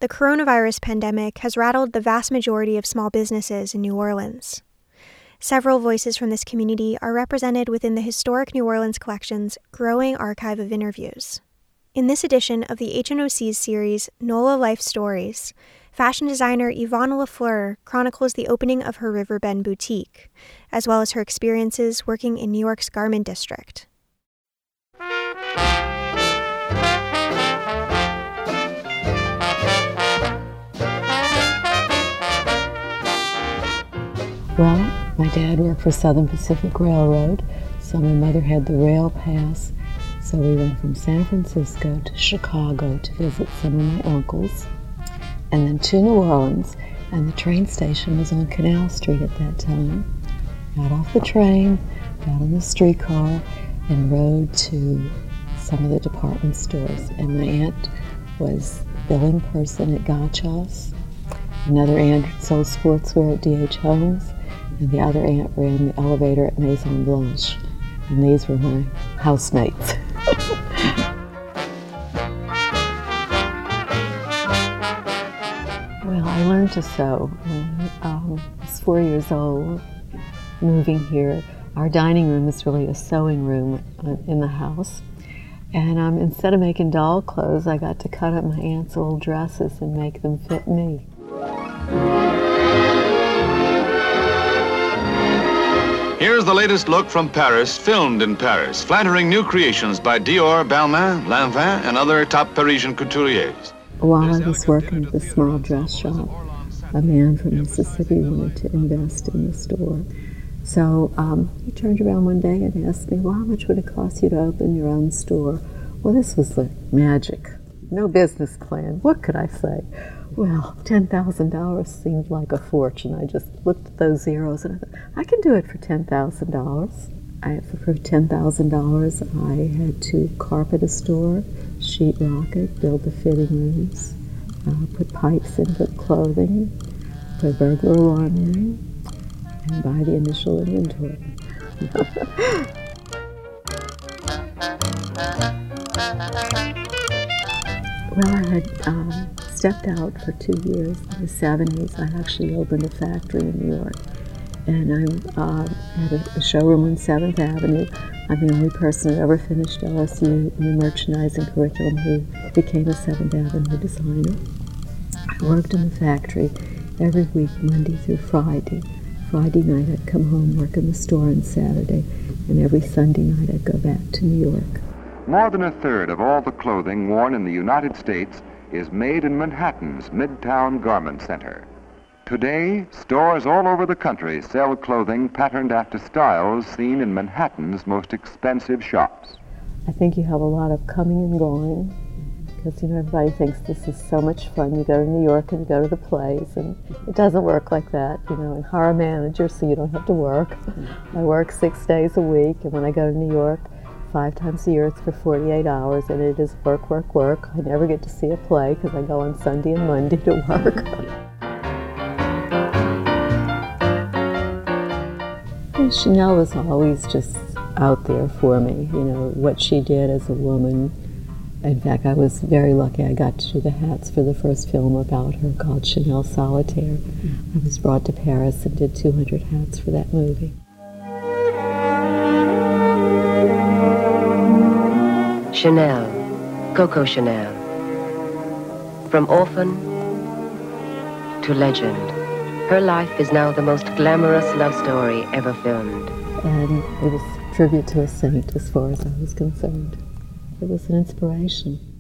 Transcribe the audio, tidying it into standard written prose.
the coronavirus pandemic has rattled the vast majority of small businesses in New Orleans. Several voices from this community are represented within the Historic New Orleans Collection's growing archive of interviews. In this edition of the HNOC's series, NOLA Life Stories, fashion designer Yvonne Lafleur chronicles the opening of her Riverbend boutique, as well as her experiences working in New York's Garment District. Well, my dad worked for Southern Pacific Railroad, so my mother had the rail pass. So we went from San Francisco to Chicago to visit some of my uncles, and then to New Orleans, and the train station was on Canal Street at that time. Got off the train, got on the streetcar, and rode to some of the department stores. And my aunt was billing person at Gotchas. Another aunt sold sportswear at D.H. Holmes, and the other aunt ran the elevator at Maison Blanche. And these were my housemates. Well, I learned to sew when I was 4 years old. Moving here, our dining room is really a sewing room in the house. And instead of making doll clothes, I got to cut up my aunt's old dresses and make them fit me. Here's the latest look from Paris, filmed in Paris. Flattering new creations by Dior, Balmain, Lanvin, and other top Parisian couturiers. While I was working at the small dress shop, a man from Mississippi wanted to invest in the store. So he turned around one day and asked me, well, how much would it cost you to open your own store? Well, this was like magic. No business plan. What could I say? Well, $10,000 seemed like a fortune. I just looked at those zeros and I thought, I can do it for $10,000. For $10,000, I had to carpet a store, sheetrock it, build the fitting rooms, put pipes in, put clothing, put a burglar alarm in, and buy the initial inventory. Well, I had stepped out for 2 years. In the 70s, I actually opened a factory in New York. And I had a showroom on 7th Avenue. I'm the only person who ever finished LSU in the merchandising curriculum who became a 7th Avenue designer. I worked in the factory every week, Monday through Friday. Friday night, I'd come home, work in the store on Saturday, and every Sunday night, I'd go back to New York. More than a third of all the clothing worn in the United States is made in Manhattan's Midtown Garment Center. Today, stores all over the country sell clothing patterned after styles seen in Manhattan's most expensive shops. I think you have a lot of coming and going, because, everybody thinks this is so much fun. You go to New York and you go to the plays, and it doesn't work like that. And hire a manager so you don't have to work. I work 6 days a week, and when I go to New York, 5 times a year, it's for 48 hours, and it is work, work, work. I never get to see a play because I go on Sunday and Monday to work. And Chanel was always just out there for me, what she did as a woman. In fact, I was very lucky. I got to do the hats for the first film about her called Chanel Solitaire. I was brought to Paris and did 200 hats for that movie. Chanel, Coco Chanel. From orphan to legend, her life is now the most glamorous love story ever filmed. And it was a tribute to a saint as far as I was concerned. It was an inspiration.